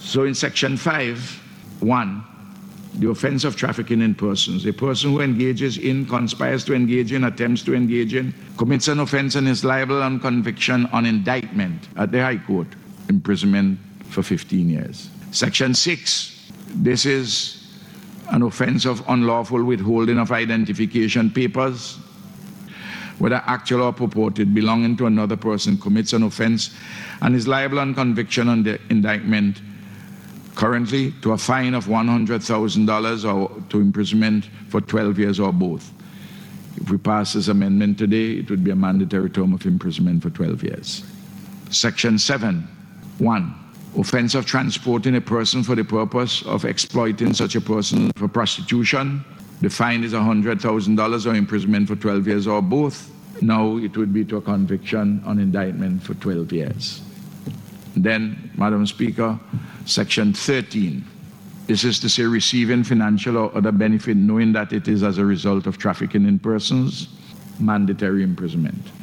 So in Section 5(1), the offense of trafficking in persons, a person who engages in, conspires to engage in, attempts to engage in, commits an offense and is liable on conviction on indictment at the High Court, imprisonment for 15 years. Section 6, this is an offense of unlawful withholding of identification papers, whether actual or purported, belonging to another person, commits an offense and is liable on conviction on the indictment, currently to a fine of $100,000 or to imprisonment for 12 years or both. If we pass this amendment today, it would be a mandatory term of imprisonment for 12 years. Section 7(1), offense of transporting a person for the purpose of exploiting such a person for prostitution. The fine is $100,000 or imprisonment for 12 years or both. Now it would be to a conviction on indictment for 12 years. Then, Madam Speaker, Section 13. This is to say receiving financial or other benefit knowing that it is as a result of trafficking in persons, mandatory imprisonment.